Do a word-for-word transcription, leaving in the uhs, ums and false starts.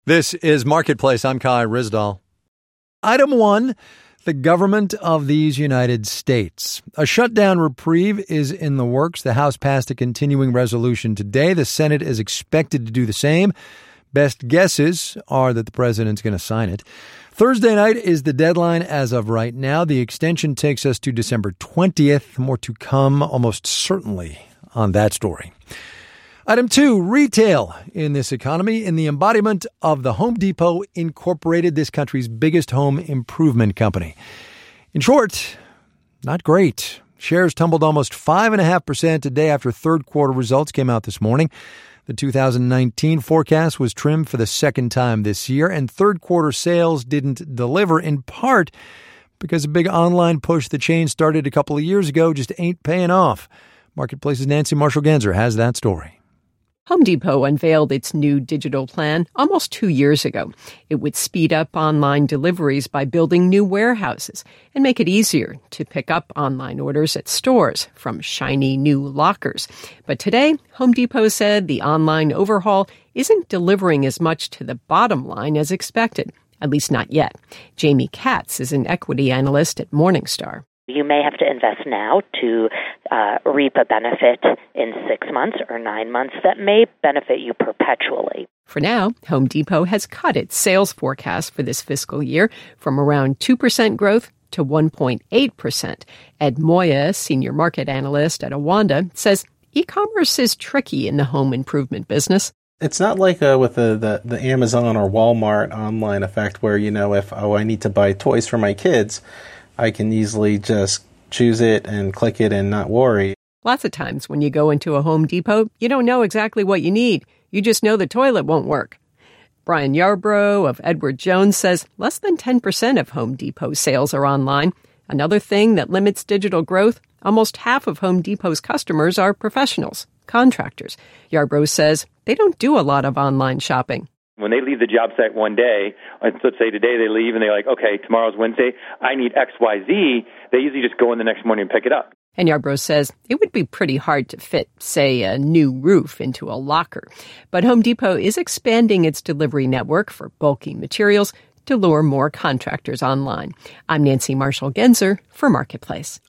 This is Marketplace. I'm Kai Ryssdal. Item one, the government of these United States. A shutdown reprieve is in the works. The House passed a continuing resolution today. The Senate is expected to do the same. Best guesses are that the president's going to sign it. Thursday night is the deadline as of right now. The extension takes us to December twentieth. More to come almost certainly on that story. Item two, retail in this economy in the embodiment of the Home Depot Incorporated, this country's biggest home improvement company. In short, not great. Shares tumbled almost five point five percent today after third quarter results came out this morning. The two thousand nineteen forecast was trimmed for the second time this year, and third quarter sales didn't deliver, in part because a big online push the chain started a couple of years ago just ain't paying off. Marketplace's Nancy Marshall-Genzer has that story. Home Depot unveiled its new digital plan almost two years ago. It would speed up online deliveries by building new warehouses and make it easier to pick up online orders at stores from shiny new lockers. But today, Home Depot said the online overhaul isn't delivering as much to the bottom line as expected, at least not yet. Jamie Katz is an equity analyst at Morningstar. You may have to invest now to uh, reap a benefit in six months or nine months that may benefit you perpetually. For now, Home Depot has cut its sales forecast for this fiscal year from around two percent growth to one point eight percent. Ed Moya, senior market analyst at Awanda, says e-commerce is tricky in the home improvement business. It's not like uh, with the, the, the Amazon or Walmart online effect where, you know, if, oh, I need to buy toys for my kids, I can easily just choose it and click it and not worry. Lots of times when you go into a Home Depot, you don't know exactly what you need. You just know the toilet won't work. Brian Yarbrough of Edward Jones says less than ten percent of Home Depot sales are online. Another thing that limits digital growth, almost half of Home Depot's customers are professionals, contractors. Yarbrough says they don't do a lot of online shopping. When they leave the job site one day, let's say today they leave and they're like, okay, tomorrow's Wednesday, I need X Y Z, they usually just go in the next morning and pick it up. And Yarbrough says it would be pretty hard to fit, say, a new roof into a locker. But Home Depot is expanding its delivery network for bulky materials to lure more contractors online. I'm Nancy Marshall-Genzer for Marketplace.